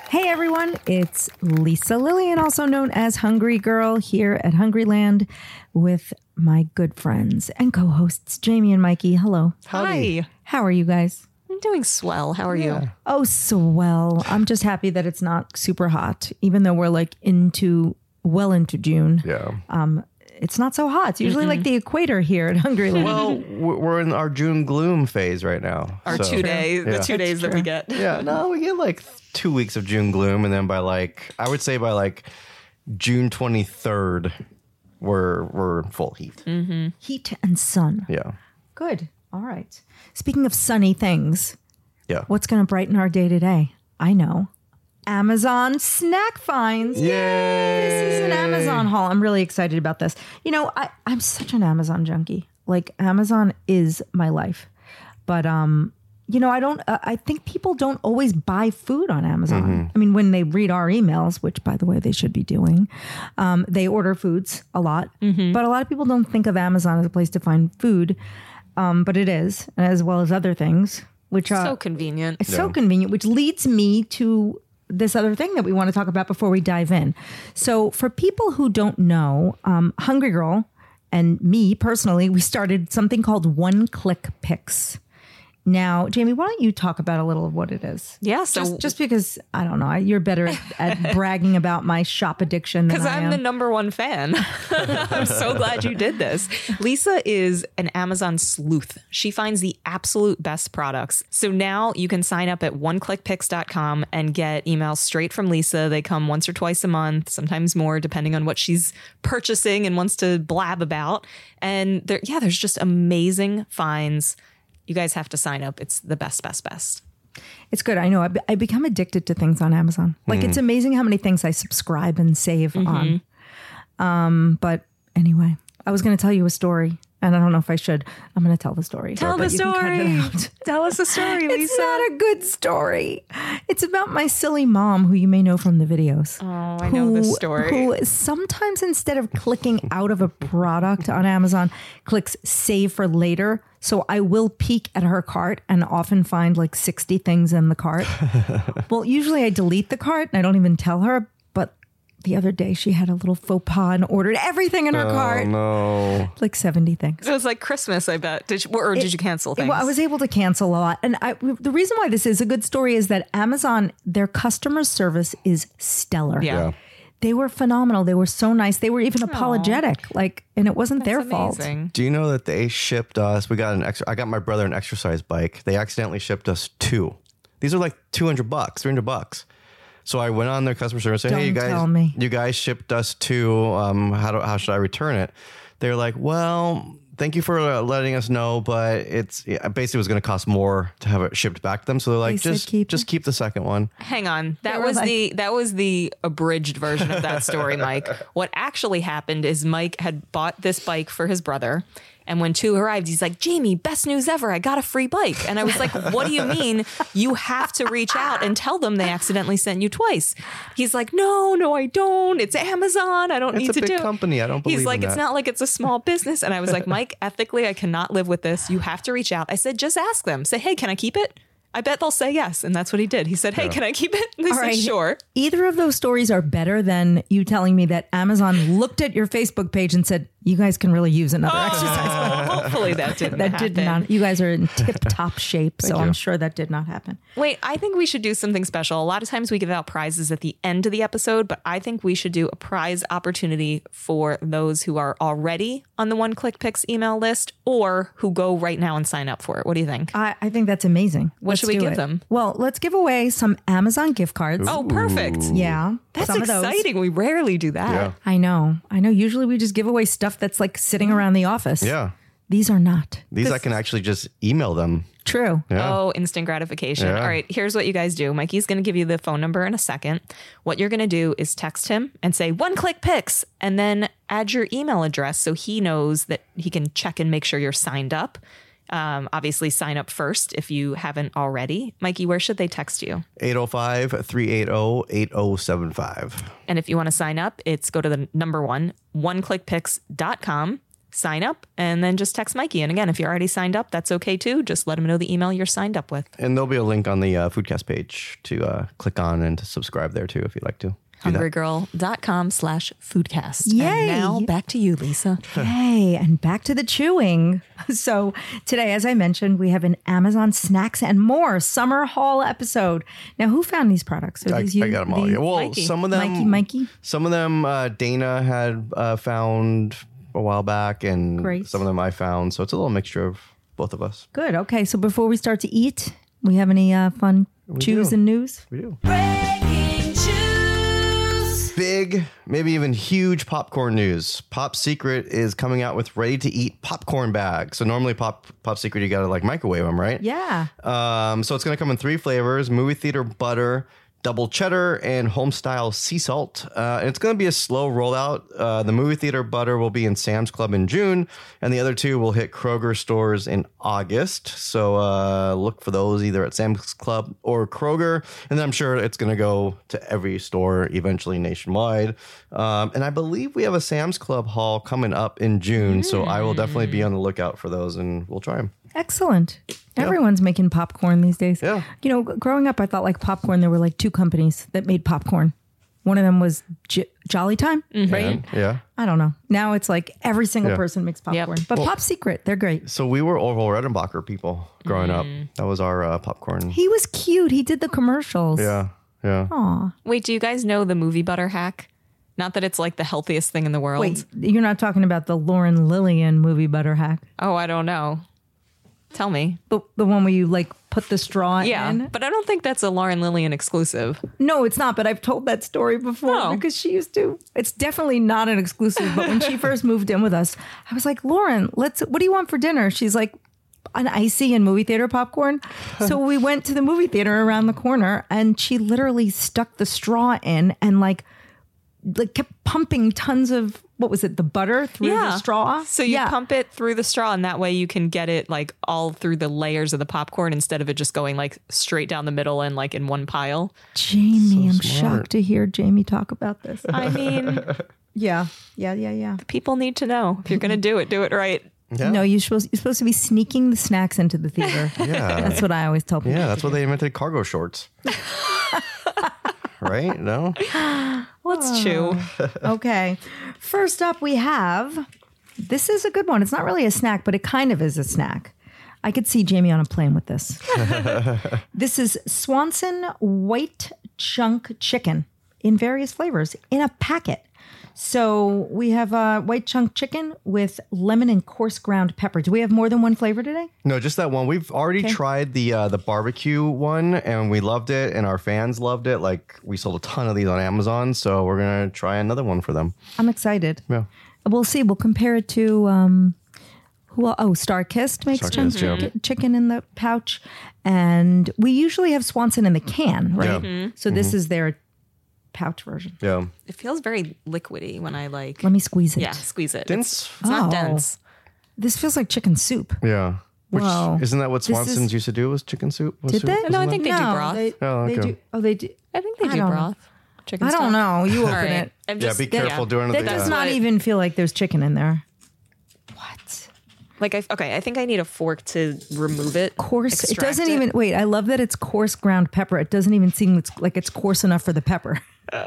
Hey everyone, it's Lisa Lillian, also known as Hungry Girl, here at Hungryland with my good friends and co-hosts Jamie and Mikey. Hello. Hi. How are you guys? I'm doing swell. How are you? Oh, so well. I'm just happy that it's not super hot, even though we're like well into June. Yeah. It's not so hot. It's usually like the equator here at Hungryland. Well, we're in our June gloom phase right now. Our so. 2 days, the 2 days that we get. Yeah, no, we get like 2 weeks of June gloom, and then I would say by June 23rd, we're in full heat. Mm-hmm. Heat and sun. Yeah. Good. All right. Speaking of sunny things, Yeah. what's going to brighten our day today? I know. Amazon snack finds. Yay! This is an Amazon haul. I'm really excited about this. You know, I'm such an Amazon junkie. Like, Amazon is my life. But, you know, I think people don't always buy food on Amazon. Mm-hmm. I mean, when they read our emails, which, by the way, they should be doing, they order foods a lot. Mm-hmm. But a lot of people don't think of Amazon as a place to find food. But it is, as well as other things, which are So convenient. it's so convenient, which leads me to this other thing that we want to talk about before we dive in. So for people who don't know, Hungry Girl and me personally, we started something called One Click Picks. Now, Jamie, why don't you talk about a little of what it is? Yeah, so Just because, I don't know, you're better at bragging about my shop addiction than because I I'm am. the number one fan. I'm so glad you did this. Lisa is an Amazon sleuth. She finds the absolute best products. So now you can sign up at oneclickpicks.com and get emails straight from Lisa. They come once or twice a month, sometimes more, depending on what she's purchasing and wants to blab about. And there's just amazing finds. You guys have to sign up. It's the best. It's good. I know. I become addicted to things on Amazon. Like, it's amazing how many things I subscribe and save on. But anyway, I was going to tell you a story, and I don't know if I should. I'm going to tell the story. Tell the But you can cut it story. out. Tell us a story, Lisa. It's not a good story. It's about my silly mom, who you may know from the videos. Oh, I know this story. Who sometimes, instead of clicking out of a product on Amazon, clicks save for later. So I will peek at her cart and often find like 60 things in the cart. Well, usually I delete the cart and I don't even tell her. But the other day she had a little faux pas and ordered everything in her cart. No. Like 70 things. It was like Christmas, I bet. Did you cancel things? Well, I was able to cancel a lot. And the reason why this is a good story is that Amazon, their customer service is stellar. Yeah. They were phenomenal. They were so nice. They were even apologetic. And it wasn't their fault. Amazing. Do you know that they shipped us? I got my brother an exercise bike. They accidentally shipped us 2. These are like $200, $300. So I went on their customer service and said, "Hey, Don't tell me. you guys shipped us 2. How should I return it?" They're like, "Well, thank you for letting us know, but basically was going to cost more to have it shipped back to them." So they're like, They said just keep the second one. Hang on. That were was like- that was the abridged version of that story, Mike. What actually happened is Mike had bought this bike for his brother. And when 2 arrived, he's like, "Jamie, best news ever. I got a free bike." And I was like, "What do you mean? You have to reach out and tell them they accidentally sent you twice." He's like, No, I don't. It's Amazon. I don't It's need a to big do it." company. I don't believe He's like, in "It's that." not like it's a small business." And I was like, "Mike, ethically, I cannot live with this. You have to reach out." I said, "Just ask them. Say, hey, can I keep it?" I bet they'll say yes. And that's what he did. He said, "Hey, can I keep it?" And they All said, right. "Sure." Either of those stories are better than you telling me that Amazon looked at your Facebook page and said, "You guys can really use another exercise bike." Hopefully that didn't That happen. did not. You guys are in tip-top shape, so you. I'm sure that did not happen. Wait, I think we should do something special. A lot of times we give out prizes at the end of the episode, but I think we should do a prize opportunity for those who are already on the One Click Picks email list or who go right now and sign up for it. What do you think? I think that's amazing. What should we do give it. them? Well, let's give away some Amazon gift cards. Oh, perfect. Yeah. That's some of those. exciting. We rarely do that. Yeah. I know. Usually we just give away stuff that's like sitting around the office. Yeah. These are not. These I can actually just email them. True. Yeah. Oh, instant gratification. Yeah. All right, here's what you guys do. Mikey's going to give you the phone number in a second. What you're going to do is text him and say One Click Picks and then add your email address so he knows that he can check and make sure you're signed up. Obviously, sign up first if you haven't already. Mikey, where should they text you? 805-380-8075. And if you want to sign up, it's go to the number one, oneclickpicks.com. sign up, and then just text Mikey. And again, if you're already signed up, that's okay too. Just let him know the email you're signed up with. And there'll be a link on the Foodcast page to click on and to subscribe there too if you'd like to. Hungrygirl.com/foodcast. Yay. And now back to you, Lisa. Hey, and back to the chewing. So today, as I mentioned, we have an Amazon Snacks and More summer haul episode. Now, who found these products? Are I these got them all. Yeah. Well, Mikey. some of them, Mikey? Some of them Dana had found a while back, and Great. some of them I found. So it's a little mixture of both of us. Good. Okay. So before we start to eat, we have any fun chews do. and news? We do. Breaking news. Big, maybe even huge popcorn news. Pop Secret is coming out with ready-to-eat popcorn bags. So normally Pop Secret, you got to like microwave them, right? Yeah. So it's going to come in 3 flavors: movie theater butter, double cheddar, and home style sea salt. And it's going to be a slow rollout. The movie theater butter will be in Sam's Club in June, and the other 2 will hit Kroger stores in August. So look for those either at Sam's Club or Kroger. And then I'm sure it's going to go to every store eventually nationwide. And I believe we have a Sam's Club haul coming up in June. So I will definitely be on the lookout for those, and we'll try them. Excellent. Everyone's making popcorn these days. Yeah. You know, growing up, I thought like popcorn, there were like 2 companies that made popcorn. One of them was Jolly Time, right? Yeah. I don't know. Now it's like every single Yeah. person makes popcorn. But Pop Secret, they're great. So we were Orville Redenbacher people growing up. That was our popcorn. He was cute. He did the commercials. Yeah. Yeah. Aw. Wait, do you guys know the movie butter hack? Not that it's like the healthiest thing in the world. Wait, you're not talking about the Lauren Lillian movie butter hack? Oh, I don't know. Tell me. The one where you like put the straw Yeah, in? but I don't think that's a Lauren Lillian exclusive. No, it's not, but I've told that story before Oh. because she used to. It's definitely not an exclusive, but when she first moved in with us, I was like, Lauren, what do you want for dinner? She's like, an icy and movie theater popcorn. So we went to the movie theater around the corner and she literally stuck the straw in and like kept pumping tons of, what was it, the butter through the straw? So you pump it through the straw, and that way you can get it like all through the layers of the popcorn instead of it just going like straight down the middle and like in one pile. Jamie, I'm smart. shocked to hear Jamie talk about this. I mean, Yeah. people need to know. If you're going to do it right. Yeah. No, you're supposed to be sneaking the snacks into the theater. Yeah. That's what I always tell people. Yeah, that's why they invented cargo shorts. Right? No? Let's chew. Okay. First up, we have, this is a good one. It's not really a snack, but it kind of is a snack. I could see Jamie on a plane with this. This is Swanson White Chunk Chicken in various flavors in a packet. So we have white chunk chicken with lemon and coarse ground pepper. Do we have more than one flavor today? No, just that one. We've already tried the barbecue one, and we loved it, and our fans loved it. Like, we sold a ton of these on Amazon, so we're going to try another one for them. I'm excited. Yeah. We'll see. We'll compare it to Starkist makes Starkist, yeah. chicken in the pouch, and we usually have Swanson in the can, right? Yeah. So this is their pouch version. Yeah. It feels very liquidy when I like. Let me squeeze it. Yeah, squeeze it. Dense? It's not Oh. dense. This feels like chicken soup. Yeah. Which, Whoa. isn't that what This is- Swanson's used to do, was chicken soup? Was Did soup? they? Wasn't No, I it? think they do broth. They Oh, do. okay. Oh, they do. I think they I do don't- broth. Chicken I don't stock. know. You open All right. it. I'm Yeah, just, be careful doing it. That does not what- even feel like there's chicken in there. What? Like, I think I need a fork to remove it. Coarse. It extract doesn't even. Wait, I love that it's coarse ground pepper. It doesn't even seem like it's coarse enough for the pepper.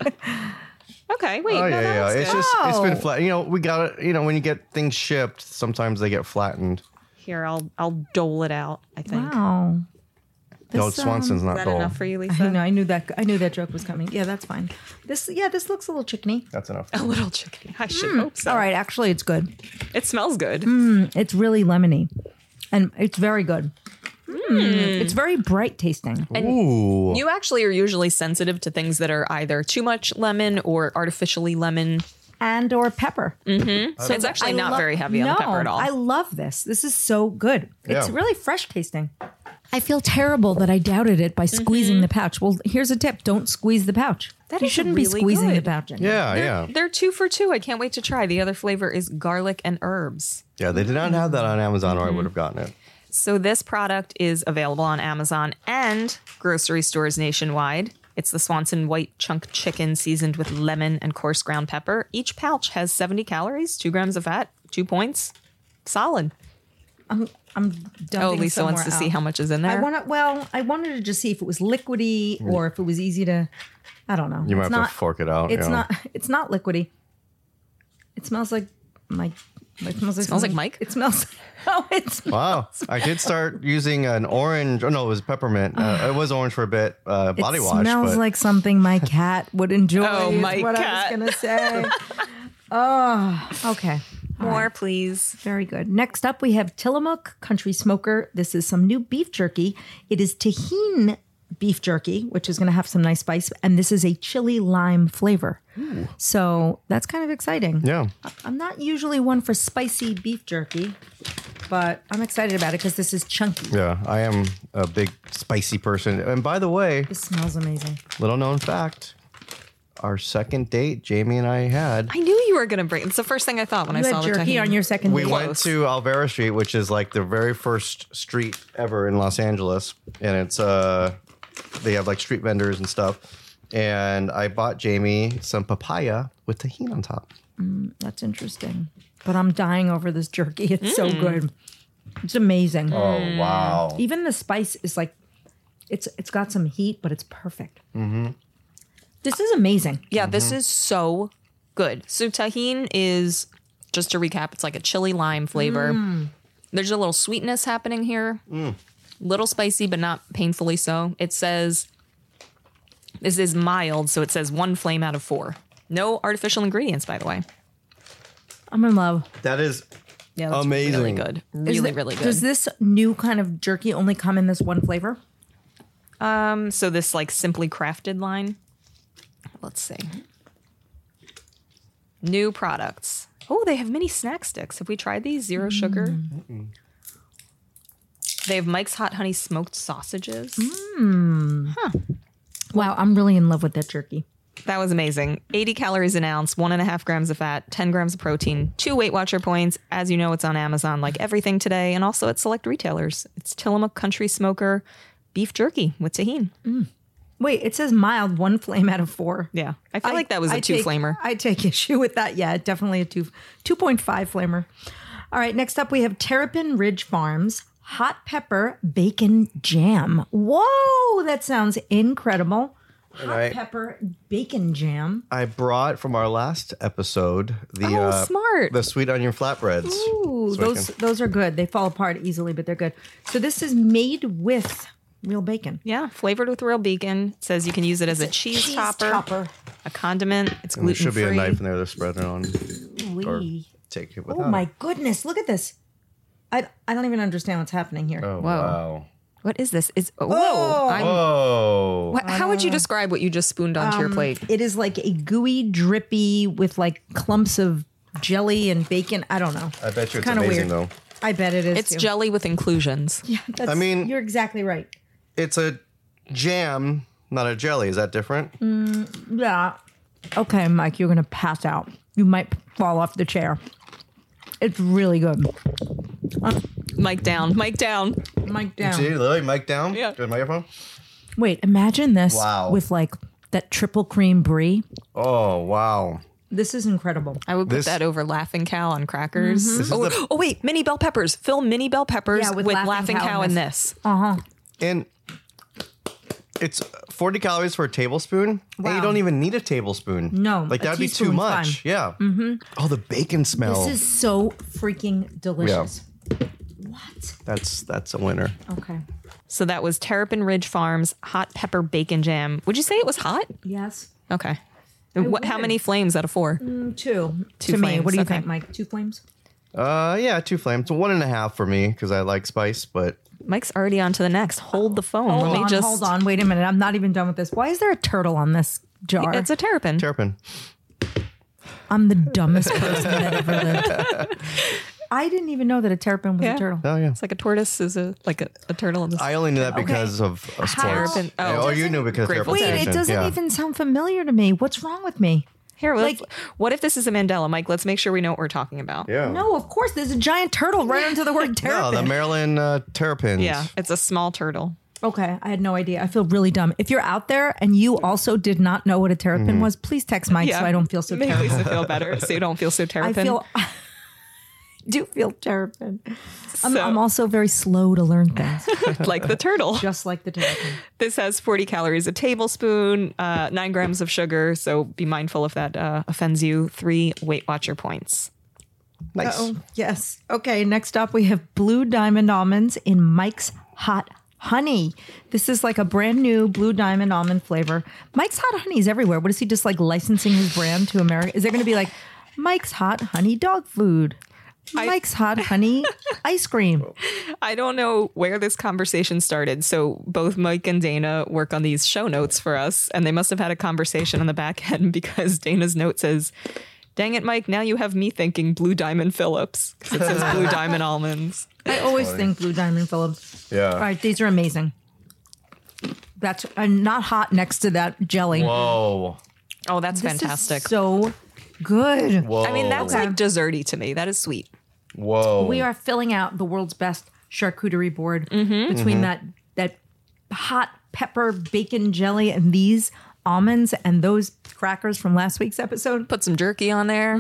Okay, wait. Oh, no, yeah, that yeah. looks It's good. just, it's been Oh. flat. You know, we got it. You know, when you get things shipped, sometimes they get flattened. Here, I'll dole it out, I think. Wow. No, This, Swanson's Is not that dull. enough for you, I Lisa? know. I knew that joke was coming. Yeah, that's fine. This looks a little chickeny. That's enough. A little chicken. I should hope so. All right, actually, it's good. It smells good. It's really lemony, and it's very good. It's very bright tasting. Ooh. You actually are usually sensitive to things that are either too much lemon or artificially lemon. And or pepper. So it's actually not very heavy on the pepper at all. I love this. This is so good. It's Yeah. really fresh tasting. I feel terrible that I doubted it by squeezing the pouch. Well, here's a tip. Don't squeeze the pouch. That you is shouldn't be really squeezing the good. pouch. In. Yeah, yeah. They're 2 for $2. I can't wait to try. The other flavor is garlic and herbs. Yeah, they did not have that on Amazon, or I would have gotten it. So this product is available on Amazon and grocery stores nationwide. It's the Swanson White Chunk Chicken seasoned with lemon and coarse ground pepper. Each pouch has 70 calories, 2 grams of fat, 2 points. Solid. I'm dumping Lisa wants to somewhere see else. how much is in there. I wanted to just see if it was liquidy or if it was easy to. I don't know. You might It's have to fork it out. It's yeah. not. It's not liquidy. It smells like Mike. It smells like Smells like something- Mike? It smells. Oh, it's. Wow. I did start using an orange. Oh, no, it was peppermint. It was orange for a bit. Body it wash. smells but like something my cat would enjoy. Oh, is my what cat. I was going to say. Oh, okay. More, please. Very good. Next up, we have Tillamook Country Smoker. This is some new beef jerky. It is tahine beef jerky, which is going to have some nice spice. And this is a chili lime flavor. So that's kind of exciting. yeah. I'm not usually one for spicy beef jerky, but I'm excited about it because this is chunky. Yeah. I am a big spicy person. And by the way, It smells amazing. little known fact. Our second date, Jamie and I had. I knew you were going to bring. It's the first thing I thought when You I saw had the jerky tahini. on your second We date. went to Alvera Street, which is like the very first street ever in Los Angeles, and it's they have like street vendors and stuff. And I bought Jamie some papaya with tahini on top. That's interesting. But I'm dying over this jerky. It's so good. It's amazing. Oh wow! Even the spice is like, it's got some heat, but it's perfect. Mm-hmm. This is amazing. Yeah, this is so good. So tahine is, just to recap, it's like a chili lime flavor. There's a little sweetness happening here. Little spicy, but not painfully so. It says this is mild, so it says 1 flame out of 4. No artificial ingredients, by the way. I'm in love. That is Yeah, that's amazing. really good. Really, really good. Does this new kind of jerky only come in this one flavor? So this like Simply Crafted line. Let's see. New products. Oh, they have mini snack sticks. Have we tried these? Zero sugar. They have Mike's Hot Honey smoked sausages. Wow, I'm really in love with that jerky. That was amazing. 80 calories an ounce, 1.5 grams of fat, 10 grams of protein, 2 Weight Watcher points. As you know, it's on Amazon like everything today and also at select retailers. It's Tillamook Country Smoker beef jerky with tahine. Wait, it says mild, 1 flame out of 4. Yeah. I feel like that was a 2-flamer. I take issue with that. Yeah, definitely a 2.5 flamer. All right, next up we have Terrapin Ridge Farms Hot Pepper Bacon Jam. Whoa, that sounds incredible. Hot pepper bacon jam. I brought from our last episode the smart. the sweet onion flatbreads. Ooh, So I those are good. They fall apart easily, but they're good. So this is made with real bacon. Yeah, flavored with real bacon. It says you can use it as a cheese topper, a condiment. It's and there gluten should be free. a knife in there to spread it on. Or Wee. take it without. Oh my goodness, look at this. I don't even understand what's happening here. Oh, Whoa. wow. What is this? Oh. Whoa. How would you describe what you just spooned onto your plate? It is like a gooey, drippy with like clumps of jelly and bacon. I don't know. I bet you it's Kinda amazing weird. though. I bet it is. It's too. jelly with inclusions. Yeah, I mean- you're exactly right. It's a jam, not a jelly. Is that different? Yeah. Okay, Mike, you're gonna pass out. You might fall off the chair. It's really good. Mike down. Mike down. Mike down. See, Lily, mic down. Yeah. Good microphone. Wait, imagine this Wow. with like that triple cream brie. Oh wow. This is incredible. I would put This- that over Laughing Cow on crackers. This is Oh, the- oh, wait, mini bell peppers. Fill mini bell peppers Yeah, with, with Laughing, Laughing Cow Cow in in this. And it's 40 calories for a tablespoon. And you Wow. don't even need a tablespoon. No, Like a that'd be too teaspoon's much. fine. Yeah. Mm-hmm. Oh, the bacon smell. This is so freaking delicious. What? That's a winner. Okay. So that was Terrapin Ridge Farms Hot Pepper Bacon Jam. Would you say it was hot? Yes. Okay. How would. many flames out of 4? 2. Two to me. flames, What do you okay. think, Mike? 2 flames? Yeah, 2 flames. 1.5 for me because I like spice, but Mike's already on to the next. Hold the phone. Hold on. Wait a minute. I'm not even done with this. Why is there a turtle on this jar? It's a terrapin. terrapin. I'm the dumbest person that ever lived. I didn't even know that a terrapin was Yeah. a turtle. Oh yeah. It's like a tortoise is a turtle. In I only knew that because of sports. Terrapin. Oh. Oh, you knew because Grateful terrapin Dead. Wait, it station. doesn't Yeah. even sound familiar to me. What's wrong with me? Here, Like- what if this is a Mandela? Mike, let's make sure we know what we're talking about. Yeah. No, of course. There's a giant turtle right under the word No, terrapin. the Maryland terrapins. Yeah, it's a small turtle. Okay, I had no idea. I feel really dumb. If you're out there and you also did not know what a terrapin was, please text Mike so I don't feel so Make terrible. Lisa feel better so you don't feel so I terrapin. feel do feel terrapin. So- I'm also very slow to learn things, Like the turtle. just like the terrapin. This has 40 calories a tablespoon, 9 grams of sugar. So be mindful if that offends you. 3 Weight Watcher points. Nice. Oh, yes. Okay, next up we have Blue Diamond Almonds in Mike's Hot Honey. This is like a brand new Blue Diamond almond flavor. Mike's Hot Honey is everywhere. What is he just like licensing his brand to America? Is there going to be like Mike's Hot Honey dog food? Mike's Hot Honey ice cream. I don't know where this conversation started. So both Mike and Dana work on these show notes for us, and they must have had a conversation on the back end because Dana's note says, "Dang it, Mike, now you have me thinking Blue Diamond Phillips." 'Cause it says Blue Diamond Almonds. I always think Blue Diamond Phillips. Yeah. All right, these are amazing. That's not hot next to that jelly. Whoa. Oh, that's This is fantastic. so good. Whoa. I mean, that's Okay. like desserty to me. That is sweet. Whoa. We are filling out the world's best charcuterie board between that hot pepper bacon jelly and these almonds and those crackers from last week's episode. Put some jerky on there.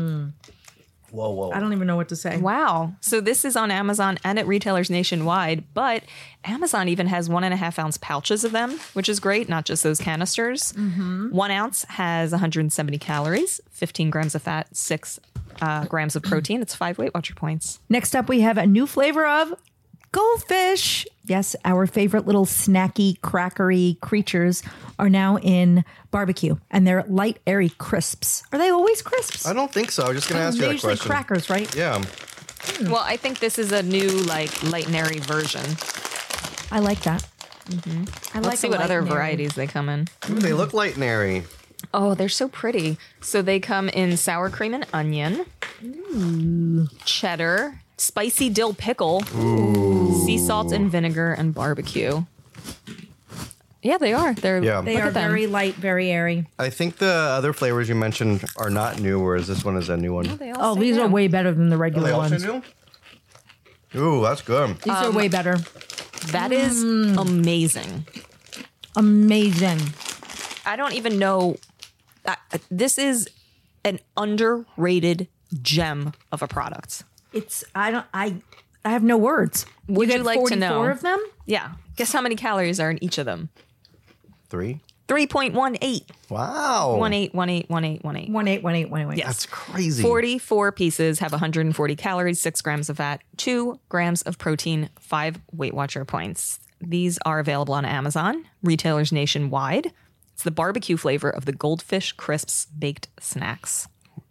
Whoa. I don't even know what to say. Wow. So this is on Amazon and at retailers nationwide, but Amazon even has 1.5 ounce pouches of them, which is great, not just those canisters. 1 ounce has 170 calories, 15 grams of fat, 6 grams of protein. It's 5 Weight Watcher points. Next up, we have a new flavor of goldfish. Yes, our favorite little snacky, crackery creatures are now in barbecue, and they're light, airy crisps. Are they always crisps? I don't think so. I was just going to ask you They're that usually question. crackers, right? Yeah. Well, I think this is a new, like, light and airy version. I like that. I like Let's see a what light other and airy. varieties they come in. Ooh, they look light and airy. Oh, they're so pretty. So they come in sour cream and onion, cheddar, spicy dill pickle, sea salt and vinegar, and barbecue. Yeah, they are. Yeah. They look are at them. very light, very airy. I think the other flavors you mentioned are not new, whereas this one is a new one. They all Oh, say these are no. way better than the Are regular they also ones. new? Ooh, that's good. These are way better. That is amazing. Amazing. I don't even know. This is an underrated gem of a product. It's I have no words. Would you get like to know? 44 of them? Yeah. Guess how many calories are in each of them? 3? 3.18. Wow. 18. 18. Yes. That's crazy. 44 pieces have 140 calories, 6 grams of fat, 2 grams of protein, 5 Weight Watcher points. These are available on Amazon, retailers nationwide. It's the barbecue flavor of the Goldfish Crisps baked snacks.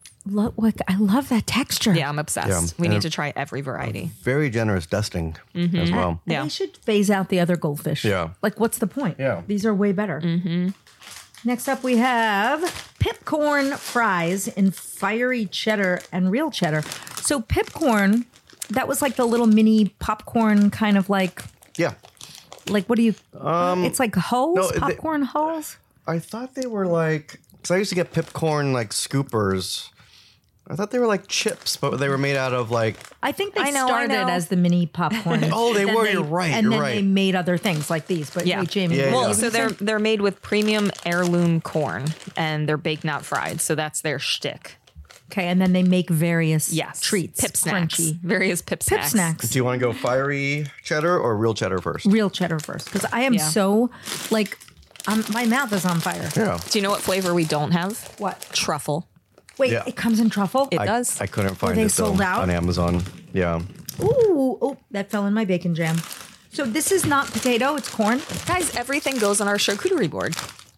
I love that texture. Yeah, I'm obsessed. Yeah. We And need to try every variety. Very generous dusting as well. Yeah. They should phase out the other goldfish. Yeah. Like, what's the point? Yeah. These are way better. Next up, we have Pipcorn fries in fiery cheddar and real cheddar. So Pipcorn, that was like the little mini popcorn kind of like Yeah. what do you? It's like hulls, no, popcorn hulls. I thought they were like, because I used to get Pipcorn like scoopers. I thought they were like chips, but they were made out of like. I think they I know. started as the mini popcorn. Oh, they Then were. You're right. And You're then right. they made other things like these. But Yeah. wait, Jamie. Yeah, Well, yeah. so they're made with premium heirloom corn and they're baked, not fried. So that's their shtick. Okay, and then they make various Yes. treats. Pip snacks. Crunchy. Various pip Pip snacks. snacks. Do you want to go fiery cheddar or real cheddar first? Real cheddar first. Because I am Yeah. so, like, my mouth is on fire. Yeah. Do you know what flavor we don't have? What? Truffle. Wait, Yeah. it comes in truffle? It does. I couldn't find they it though, sold out? on Amazon. Yeah. Ooh, oh, that fell in my bacon jam. So this is not potato, it's corn. Guys, everything goes on our charcuterie board.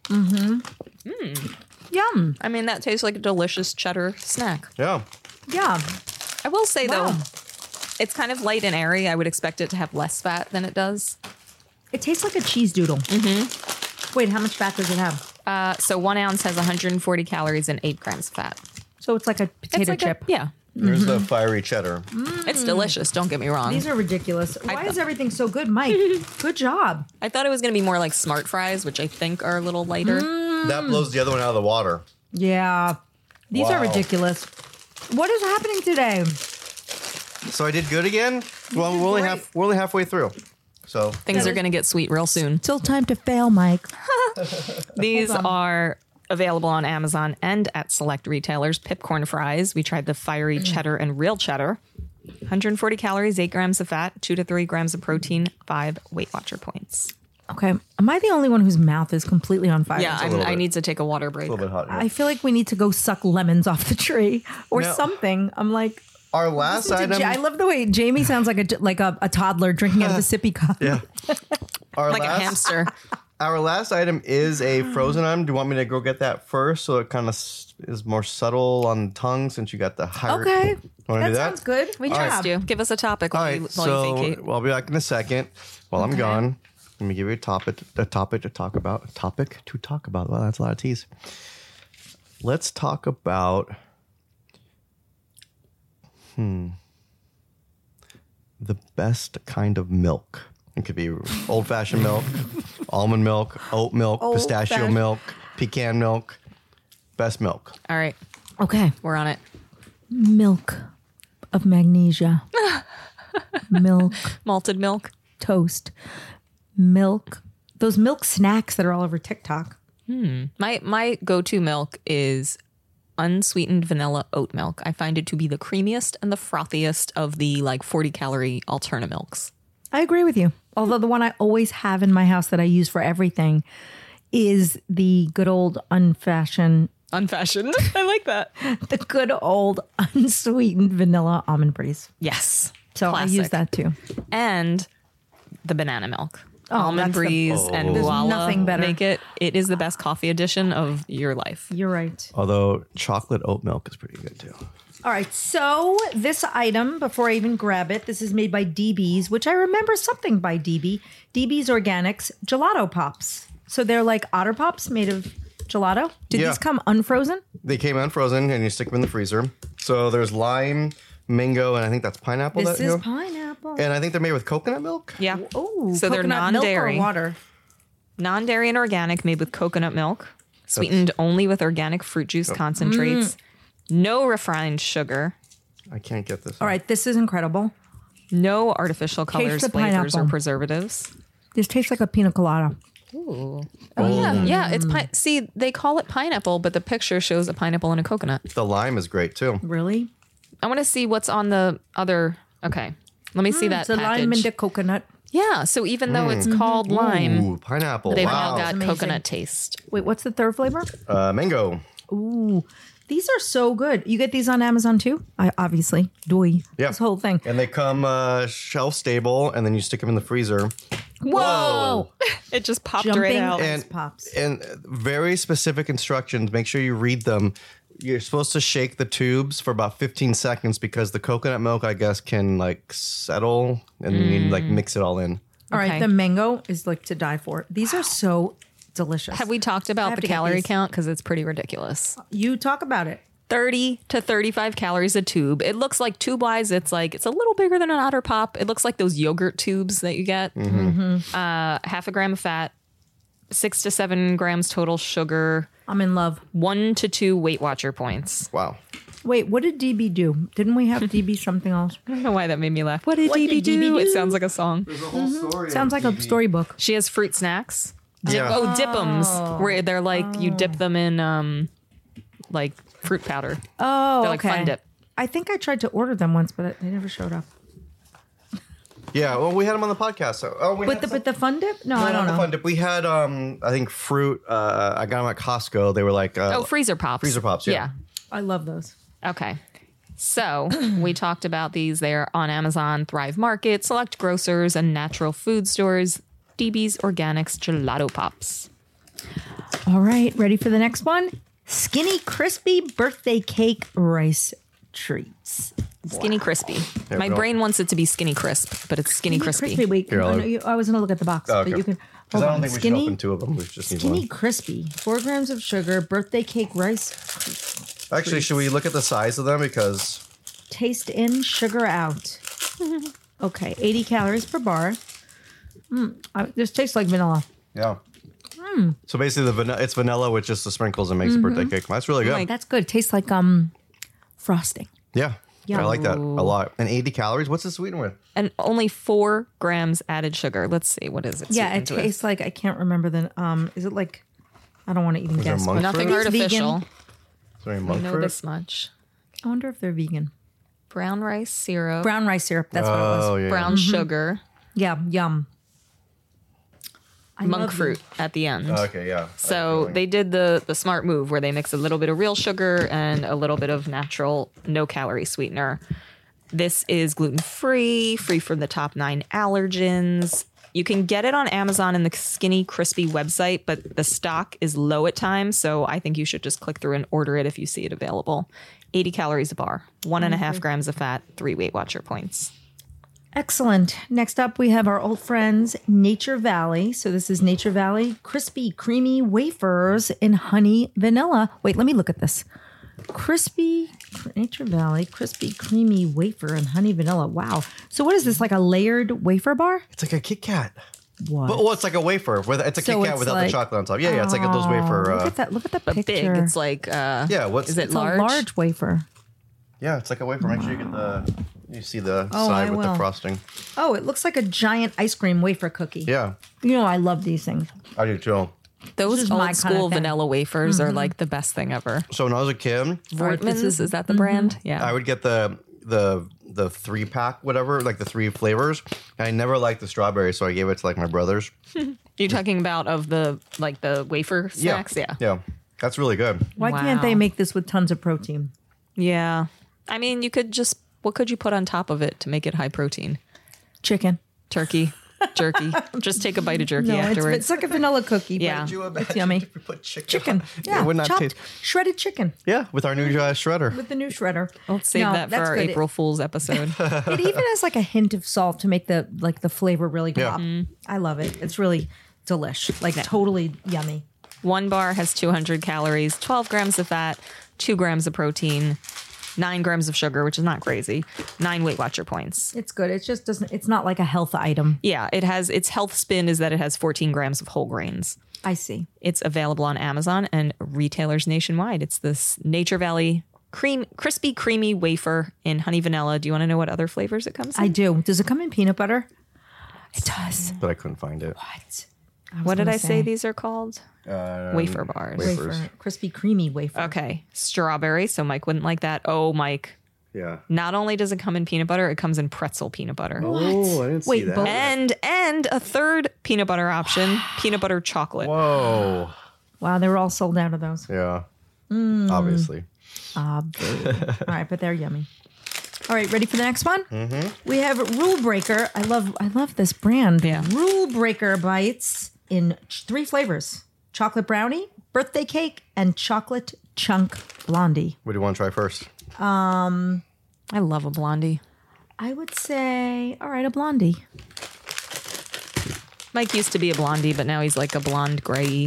Yum. I mean, that tastes like a delicious cheddar snack. Yeah. Yeah. I will say, Wow. though, it's kind of light and airy. I would expect it to have less fat than it does. It tastes like a cheese doodle. Wait, how much fat does it have? So 1 ounce has 140 calories and 8 grams of fat. So it's like a potato It's like chip. yeah. Here's the fiery cheddar. It's delicious. Don't get me wrong. These are ridiculous. Why is everything so good, Mike? Good job. I thought it was going to be more like smart fries, which I think are a little lighter. That blows the other one out of the water. Yeah. These are Wow. ridiculous. What is happening today? So I did good again. Well, we're only halfway through. So Things are going to get sweet real soon. Still time to fail, Mike. These are Available on Amazon and at select retailers. Pipcorn fries. We tried the fiery cheddar and real cheddar. 140 calories, 8 grams of fat, 2 to 3 grams of protein, 5 Weight Watcher points. Okay. Am I the only one whose mouth is completely on fire? Yeah, I need to take a water break. A little bit hot here. I feel like we need to go suck lemons off the tree or No. something. I'm like, Our last item. I love the way Jamie sounds like a toddler drinking out of a sippy cup. Yeah. Our Like a last, hamster. Our last item is a frozen item. Do you want me to go get that first so it kind of is more subtle on the tongue since you got the higher? Okay. Want to do that? Sounds good. We Trust trust you. Give us a topic All while right. you So vacate. I'll be back in a second. While I'm gone, let me give you a topic to talk about. Well, that's a lot of T's. Let's talk about the best kind of milk. It could be old-fashioned milk, almond milk, oat milk, pistachio Old-fashioned. milk, pecan milk. Best milk. All right, Okay. we're on it. Milk of magnesia. Milk Malted milk. toast. Milk. Those milk snacks that are all over TikTok. My go-to milk is unsweetened vanilla oat milk. I find it to be the creamiest and the frothiest of the 40-calorie alterna milks. I agree with you. Although the one I always have in my house that I use for everything is the good old unfashioned, Unfashioned. I like that. the good old unsweetened vanilla almond breeze. Yes. So I use Classic. that too. And the banana milk. Oh, Almond that's the- breeze and There's voila, nothing better. make it. It is the best coffee edition of your life. You're right. Although chocolate oat milk is pretty good too. All right. So this item, before I even grab it, this is made by DB's, which I remember something by DB. DB's Organics Gelato Pops. So they're like Otter Pops made of gelato. Did Yeah. these come unfrozen? They came unfrozen and you stick them in the freezer. So there's lime, mango, and I think that's pineapple. This that, is you know? pineapple. And I think they're made with coconut milk. Yeah. Oh, So they're coconut milk or non-dairy. water. Non-dairy and organic, made with coconut milk, sweetened only with organic fruit juice concentrates, no refined sugar, I can't get this. All right, this is incredible. no artificial colors, the flavors, or pineapple. preservatives. This tastes like a pina colada. Oh yeah. It's see, they call it pineapple, but the picture shows a pineapple and a coconut. The lime is great too. Really? I want to see what's on the other. Okay, let me see that It's a package. lime and the coconut. Yeah, so even though it's called lime, Ooh, pineapple. they've Wow. now got Amazing. coconut taste. Wait, what's the third flavor? Mango. Ooh, these are so good. You get these on Amazon too? I obviously. Doy. Yeah. This whole thing. And they come shelf stable, and then you stick them in the freezer. Whoa! It just popped right Jumping out. ice And pops. and very specific instructions. Make sure you read them. You're supposed to shake the tubes for about 15 seconds because the coconut milk, I guess, can settle and you mix it all in. All right, Okay. the mango is like to die for. These are so delicious. Have we talked I about have the to get calorie these. count? Because it's pretty ridiculous. You talk about it. 30 to 35 calories a tube. It looks like tube-wise, it's a little bigger than an Otter Pop. It looks like those yogurt tubes that you get. Half a gram of fat, 6 to 7 grams total sugar, I'm in love. 1 to 2 Weight Watcher points. Wow. Wait, what did DB do? Didn't we have DB something else? I don't know why that made me laugh. What did What DB did do? DB do? It sounds like a song. There's a whole story. Sounds like a storybook. She has fruit snacks. Yeah. Dip'ems, where they're you dip them in fruit powder. Oh, They're like okay. Fun Dip. I think I tried to order them once, but they never showed up. Yeah, well, we had them on the podcast. So, we With the fun dip? No, I don't the know. fun dip. We had, I think, fruit. I got them at Costco. They were like, Freezer Pops. Freezer Pops, yeah. I love those. Okay. So we talked about these. They're on Amazon, Thrive Market, select grocers, and natural food stores. DB's Organics Gelato Pops. All right, ready for the next one? Skinny Crispy Birthday Cake Rice Treats. Skinny Crispy. There My we go. brain wants it to be Skinny Crisp, but it's Skinny Crispy. Wait, Here, I'll- I was going to look at the box, Okay. but you can. Because Hold I don't on. think we should Skinny, open two of them. We just need Skinny one. Crispy, 4 grams of sugar, birthday cake rice. Actually, should we look at the size of them? Because Taste in, sugar out. Okay, 80 calories per bar. This tastes like vanilla. yeah. So basically, it's vanilla with just the sprinkles and makes the birthday cake. That's really good. Like- That's good. Tastes like frosting. yeah. Yeah. I like that a lot. And 80 calories. What's it sweetened with? And only 4 grams added sugar. Let's see. What is it? Yeah, it sweetened with? tastes like I can't remember the. Is it like I don't want to even there guess. monk but Nothing fruit? Vegan. artificial. Is there any I monk know fruit? this much. I wonder if they're vegan. Brown rice syrup, Brown rice syrup. That's what it was. Oh, yeah. brown sugar, Yeah, yum. I monk love fruit at the end. Okay, yeah. So they did the smart move where they mix a little bit of real sugar and a little bit of natural, no calorie sweetener. This is gluten free, free from the top 9 allergens. You can get it on Amazon and the Skinny Crispy website, but the stock is low at times. So I think you should just click through and order it if you see it available. 80 calories a bar, 1.5 grams of fat, 3 Weight Watcher points. Excellent. Next up, we have our old friends, Nature Valley. So this is Nature Valley crispy, creamy wafers in honey vanilla. Wait, let me look at this. Nature Valley crispy, creamy wafer in honey vanilla. Wow. So what is this, like a layered wafer bar? It's like a Kit Kat. What? But, well, it's like a wafer. It's a So Kit Kat it's without like- the chocolate on top. Yeah, it's like those wafer. Look at that. Look at the But picture. big, it's like, Yeah, what's is it It's large? a large wafer. Yeah, it's like a wafer. Make sure you get you see the Oh, side I with will. the frosting. Oh, it looks like a giant ice cream wafer cookie. Yeah, You know, I love these things. I do too. This Those is my old kind school of thing. vanilla wafers are like the best thing ever. So when I was a kid, right, this Voigtman's, is that the brand? Yeah. I would get the 3-pack, whatever, like the 3 flavors. And I never liked the strawberry, so I gave it to like my brothers. You're talking about of the wafer snacks? Yeah. Yeah, that's really good. Why can't they Wow. make this with tons of protein? Yeah. I mean, you could just, what could you put on top of it to make it high protein? Chicken. Turkey, jerky. Just take a bite of jerky No, afterwards. it's like a vanilla cookie. Yeah. But Could you it's imagine yummy. if we put Chicken. Yeah, it would not chopped, taste. shredded chicken Yeah, with our new shredder. with the new shredder. Let's save No, that for that's our good. April Fool's episode. It even has like a hint of salt to make the flavor really Yeah. pop. I love it. It's really delish. Like totally yummy. One bar has 200 calories, 12 grams of fat, 2 grams of protein, 9 grams of sugar, which is not crazy, 9 Weight Watcher points. It's good. It just doesn't. It's not like a health item. Yeah, it has, its health spin is that it has 14 grams of whole grains. I see. It's available on Amazon and retailers nationwide. It's this Nature Valley crispy, creamy wafer in honey vanilla. Do you want to know what other flavors it comes in? I do. Does it come in peanut butter? It does. But I couldn't find it. What did I say these are called? Wafer bars. Wafers. Wafer, crispy, creamy wafer. Okay. Strawberry. So Mike wouldn't like that. Oh, Mike. Yeah. Not only does it come in peanut butter, it comes in pretzel peanut butter. Oh, I didn't Wait, see that. both? And a third peanut butter option, peanut butter chocolate. Whoa. Wow, they were all sold out of those. Yeah. Obviously. All right, but they're yummy. All right, ready for the next one? Mm-hmm. We have Rule Breaker. I love this brand. Yeah. Rule Breaker bites in 3 flavors: chocolate brownie, birthday cake, and chocolate chunk blondie. What do you want to try first? I love a blondie. I would say, all right, a blondie. Mike used to be a blondie, but now he's like a blonde gray.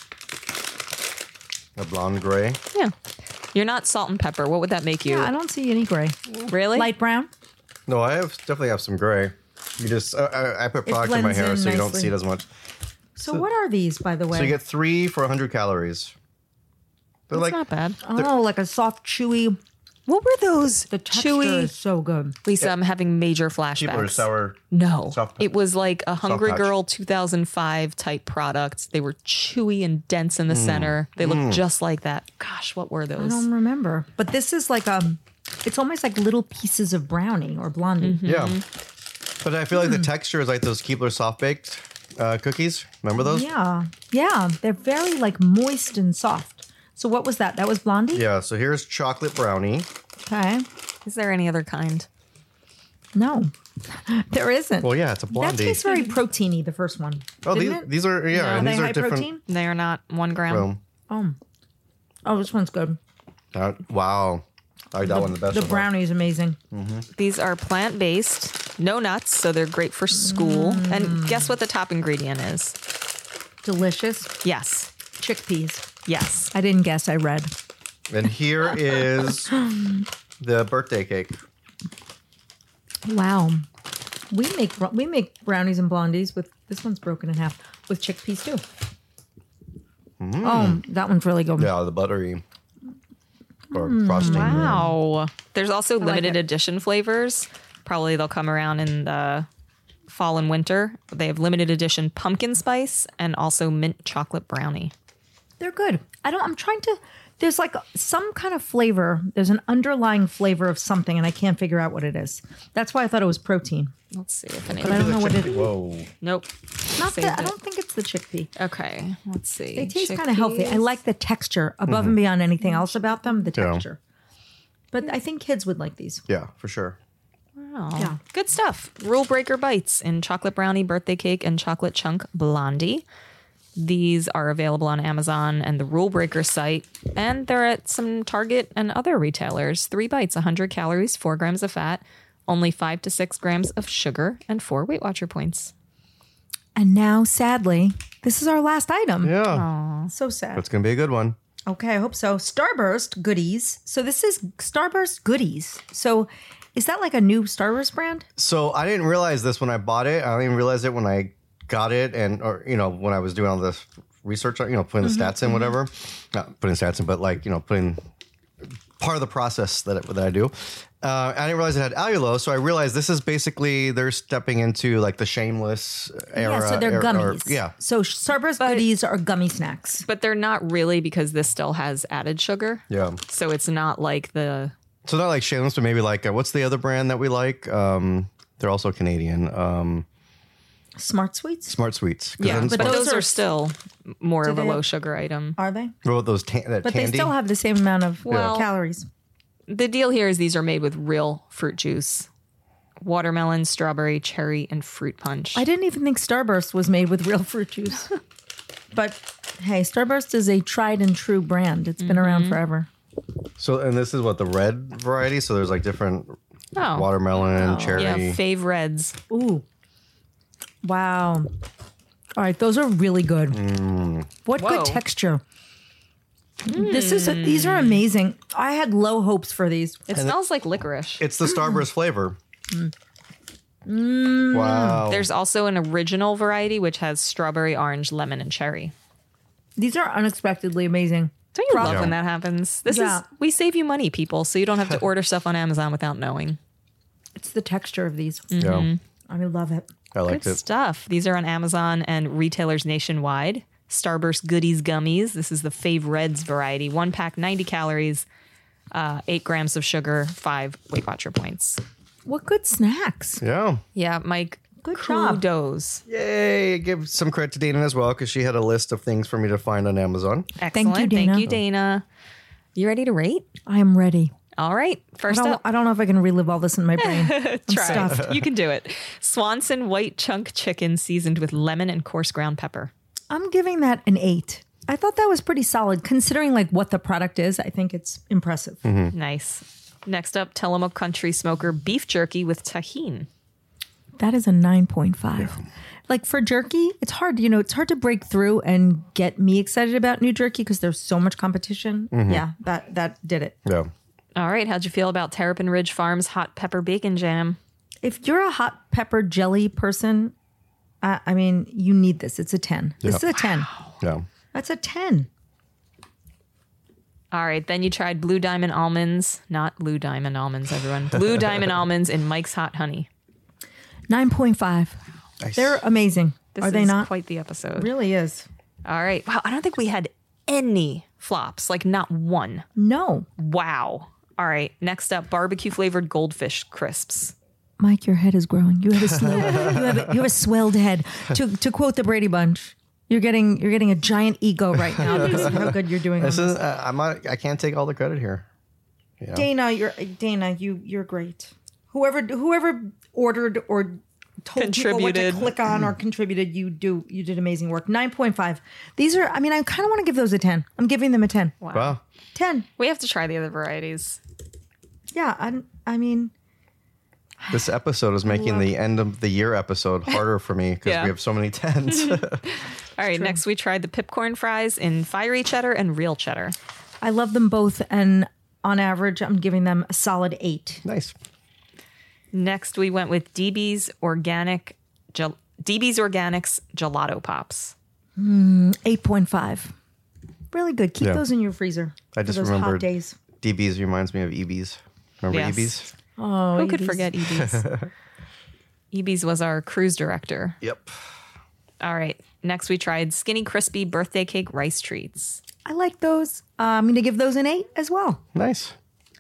A blonde gray. Yeah. You're not salt and pepper. What would that make you? Yeah, I don't see any gray. Really? Light brown. No, I definitely have some gray. You just I put product in my blends hair in so you don't nicely. see it as much. So what are these, by the way? So you get 3 for 100 calories. They're That's like not bad. oh, like a soft, chewy. What were those? The texture chewy. is so good. Lisa, I'm having major flashbacks. cheap or sour. No, Soft- it was like a Hungry touch. Girl 2005 type product. They were chewy and dense in the center. They looked just like that. Gosh, what were I those? don't remember. But this is like it's almost like little pieces of brownie or blondie. Yeah. But I feel like the texture is like those Keebler soft baked cookies. Remember those? Yeah. Yeah. They're very like moist and soft. So what was that? That was blondie? Yeah, so here's chocolate brownie. Okay. Is there any other kind? No. There isn't. Well, yeah, it's a that blondie. tastes very proteiny, the first one. Oh, didn't it? these are yeah, Are and they these are high different. protein? They are not 1 gram. Boom. Oh, this one's good. Wow, I like that one the best. The so far. brownie is amazing. These are plant based, no nuts, so they're great for school. And guess what the top ingredient is? Delicious. Yes. Chickpeas. Yes. I didn't guess. I read. And here is the birthday cake. Wow. We make brownies and blondies with this one's broken in half with chickpeas too. Oh, that one's really good. Yeah, the buttery or frosting. Wow. There's also limited it. edition flavors. Probably they'll come around in the fall and winter. They have limited edition pumpkin spice and also mint chocolate brownie. They're good. I'm trying to, there's like some kind of flavor. There's an underlying flavor of something and I can't figure out what it is. That's why I thought it was protein. Let's see if any. But I don't know what it is. Whoa. Nope. Not Saved the, I it. don't think it's the chickpea. Okay, let's see. They taste kind of healthy. I Chickpeas. like the texture above and beyond anything else about them, the texture. But I think kids would like these. Yeah, for sure. Wow. Yeah. Good stuff. Rule Breaker Bites in chocolate brownie, birthday cake, and chocolate chunk blondie. These are available on Amazon and the Rule Breaker site, and they're at some Target and other retailers. 3 bites, 100 calories, 4 grams of fat, only 5 to 6 grams of sugar, and 4 Weight Watcher points. And now, sadly, this is our last item. Yeah. So sad. It's going to be a good one. Okay, I hope so. Starburst goodies. So this is Starburst goodies. So is that like a new Starburst brand? So I didn't realize this when I bought it. I didn't even realize it when I got it, or when I was doing all this research, putting the stats in, whatever. Not putting stats in, but putting part of the process that I do. I didn't realize it had allulose, so I realized this is basically they're stepping into like the shameless era. Yeah, so they're gummies. Yeah. So Starburst goodies are gummy snacks. But they're not really, because this still has added sugar. Yeah. So it's not like the... So not like shameless, but maybe like what's the other brand that we like? They're also Canadian. Smart Sweets? Smart Sweets. 'Cause Yeah, then but Smart- those are still more of a they low have- sugar item. Are they? what about those that But candy? they still have the same amount of Well- calories. The deal here is these are made with real fruit juice. Watermelon, strawberry, cherry, and fruit punch. I didn't even think Starburst was made with real fruit juice. But hey, Starburst is a tried and true brand. It's been around forever. So, and this is what the red variety. So there's like different Oh. watermelon, cherry. Yeah, fave reds. Ooh. Wow. All right, those are really good. What Whoa. good texture. These are amazing. I had low hopes for these. It smells like licorice. It's the Starburst flavor. Wow. There's also an original variety which has strawberry, orange, lemon, and cherry. These are unexpectedly amazing. Don't you love Yeah. when that happens? This Yeah. is we save you money, people, so you don't have to order stuff on Amazon without knowing. It's the texture of these. Yeah. I love it. I liked Good it. stuff. These are on Amazon and retailers nationwide. Starburst Goodies Gummies. This is the Fave Reds variety. 1 pack, 90 calories, 8 grams of sugar, 5 Weight Watcher points. What good snacks. Yeah. Yeah, Mike, Good job. kudos. Yay. Give some credit to Dana as well, because she had a list of things for me to find on Amazon. Excellent. Dana. Thank you, Dana. You ready to rate? I am ready. All right. First up, I don't know if I can relive all this in my brain. I'm try stuffed. it. You can do it. Swanson white chunk chicken seasoned with lemon and coarse ground pepper. I'm giving that an 8. I thought that was pretty solid considering like what the product is. I think it's impressive. Nice. Next up, Tillamook Country Smoker beef jerky with tahine. That is a 9.5. Like for jerky, it's hard, it's hard to break through and get me excited about new jerky because there's so much competition. Yeah, that did it. Yeah. All right. How'd you feel about Terrapin Ridge Farms hot pepper bacon jam? If you're a hot pepper jelly person, I mean, you need this. It's a 10. This is a 10. Yeah. That's a 10. All right. Then you tried Blue Diamond almonds, not Blue Diamond almonds, everyone. Blue Diamond almonds in Mike's Hot Honey. 9.5. Nice. They're amazing. This Are they is not? quite the episode. Really is. All right. Wow. I don't think we had any flops, like not one. No. Wow. All right. Next up, barbecue flavored goldfish crisps. Mike, your head is growing. You have a you have a swelled head. To quote the Brady Bunch, you're getting a giant ego right now because of how good you're doing. This on is, I can't take all the credit here. Yeah. Dana, you're great. Whoever ordered or told people what to Contributed. click on or contributed, you did amazing work. 9.5. These are. I mean, I kind of want to give those a 10. I'm giving them a 10. Wow. 10. We have to try the other varieties. Yeah. I mean, This episode is making the end of the year episode harder for me because Yeah. we have so many 10s. All right. Next, we tried the pipcorn fries in fiery cheddar and real cheddar. I love them both, and on average, I'm giving them a solid 8. Nice. Next, we went with DB's Organics Gelato Pops. 8.5. Really good. Keep Yeah. those in your freezer. I for just those remembered hot days. DB's reminds me of EB's. Remember Yes. EB's? Oh, Who could Edie's. forget EB's? EB's was our cruise director. Yep. All right. Next, we tried Skinny Crispy Birthday Cake Rice Treats. I like those. I'm going to give those an 8 as well. Nice.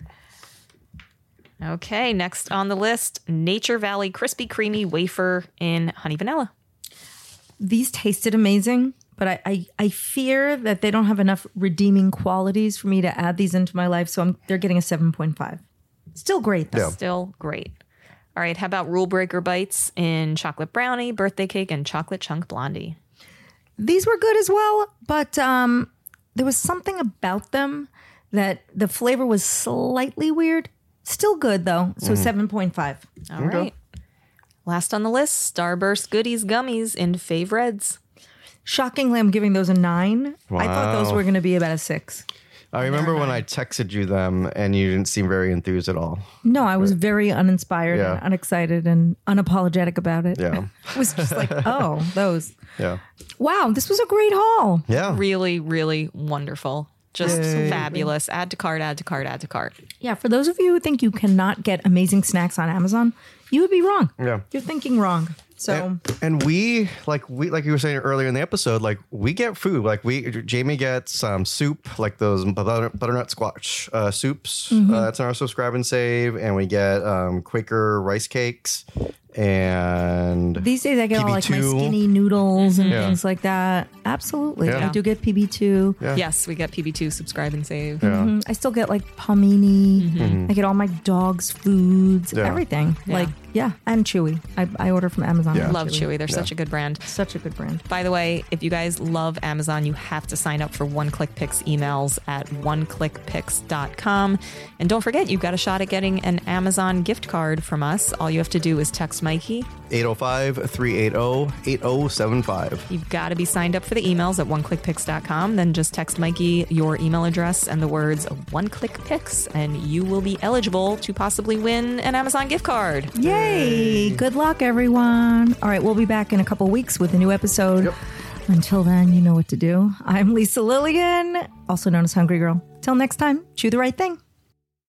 Okay. Next on the list, Nature Valley Crispy Creamy Wafer in Honey Vanilla. These tasted amazing, but I fear that they don't have enough redeeming qualities for me to add these into my life. So they're getting a 7.5. Still great, though. Yeah. Still great. All right. How about Rule Breaker Bites in Chocolate Brownie, Birthday Cake, and Chocolate Chunk Blondie? These were good as well, but there was something about them that the flavor was slightly weird. Still good, though. So 7.5. All right. Last on the list, Starburst Goodies Gummies in Fave Reds. Shockingly, I'm giving those a 9. I thought those Wow. were going to be about a 6. I remember when I texted you them and you didn't seem very enthused at all. No, I was very uninspired Yeah. and unexcited and unapologetic about it. Yeah. It was just like, oh, those. Yeah. Wow, this was a great haul. Yeah. Really, really wonderful. Just fabulous. Add to cart, add to cart, add to cart. Yeah, for those of you who think you cannot get amazing snacks on Amazon, you would be wrong. Yeah. You're thinking wrong. So And we like you were saying earlier in the episode, like we get food. Like Jamie gets soup, like those butternut squash soups. That's in our subscribe and save, and we get Quaker rice cakes. And these days I get all like my PB2. skinny noodles and Yeah. things like that. Absolutely. Yeah. I do get PB2. Yeah. Yes, we get PB2 subscribe and save. yeah. I still get like palmini. I get all my dog's foods, Yeah. everything. Yeah. Like, yeah. And Chewy. I order from Amazon. Yeah. Love Chewy. They're such a good brand. Such a good brand. By the way, if you guys love Amazon, you have to sign up for One Click Picks emails at oneclickpicks.com. And don't forget, you've got a shot at getting an Amazon gift card from us. All you have to do is text Mikey. 805-380-8075. You've got to be signed up for the emails at oneclickpicks.com. Then just text Mikey your email address and the words One Click Picks, and you will be eligible to possibly win an Amazon gift card. Yay! Good luck, everyone. All right, we'll be back in a couple weeks with a new episode. Until then, you know what to do. I'm Lisa Lilligan, also known as Hungry Girl. Till next time, chew the right thing.